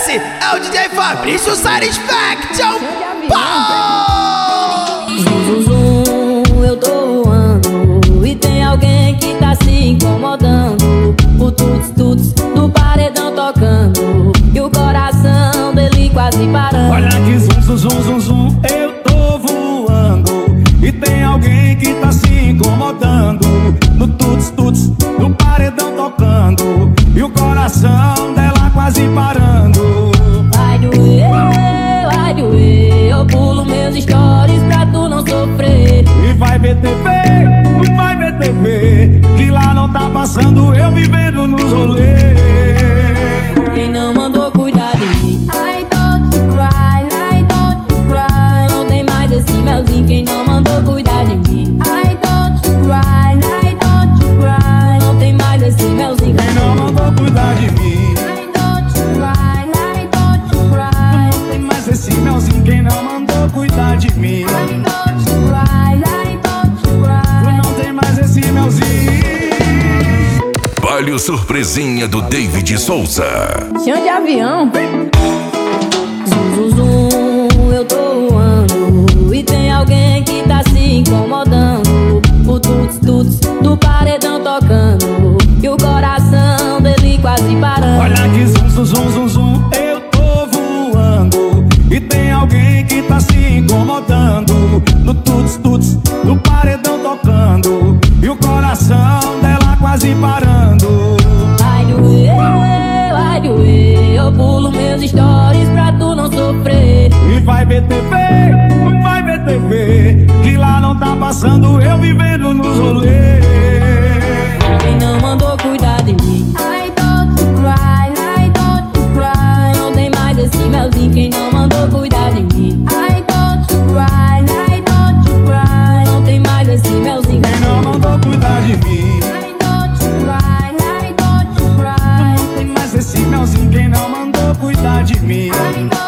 esse é o DJ Fabrício Satisfaction. Zum, zum, zum, eu tô voando e tem alguém que tá se incomodando. O tuts-tuts do paredão tocando e o coração dele quase parando. Olha que zum, zum, zum, zum, zum, eu tô voando e tem alguém que tá se incomodando. No tuts-tuts do paredão tocando e o coração dela quase parando. Vai doer, eu pulo meus stories pra tu não sofrer. E vai ver TV, que lá não tá passando eu vivendo nos rolês. Quem não mandou cuidar de mim? I don't cry, não tem mais esse melzinho. Quem não mandou cuidar de mim? I don't cry, não tem mais esse melzinho. Quem não mandou cuidar de mim? I don't cry, não tem mais esse melzinho. Quem não mandou cuidar de mim? I don't cry, não tem mais esse melzinho. Baile surpresinha do David Souza. chão de avião. Zum, zum, zum, eu tô voando e tem alguém que tá se incomodando. O tuts-tuts do paredão tocando e o coração dele quase parando. Olha que zum, zum, zum, zum, zum, eu tô voando e tem alguém que tá se incomodando. No tuts-tuts do paredão tocando e o coração dela quase parando. Vai doer, eu pulo meus stories pra tu não sofrer. E vai ver TV, que lá não tá passando eu vivendo nos rolês. Quem não mandou cuidar de mim? I don't cry, não tem mais esse melzinho. Quem não mandou cuidar de mim? I don't cry, não tem mais esse melzinho. Quem não mandou cuidar de mim? I don't cry, não tem mais esse melzinho. Quem não mandou cuidar de mim? I don't